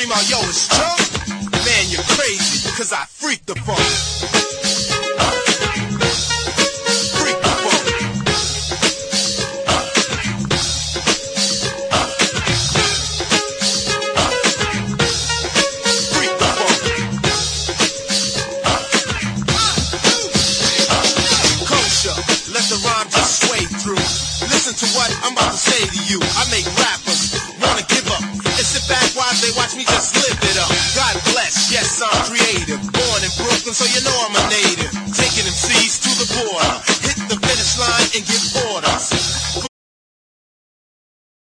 scream out, yo, it's Chunk? Man, you're crazy, cause I freak the funk. Freak the funk. Freak the funk. Kosher, let the rhyme just sway through. Listen to what I'm about to say to you. I make rappers wanna give up and sit back while they watch me just live it up. God bless, yes, I'm creative. Born in Brooklyn, so you know I'm a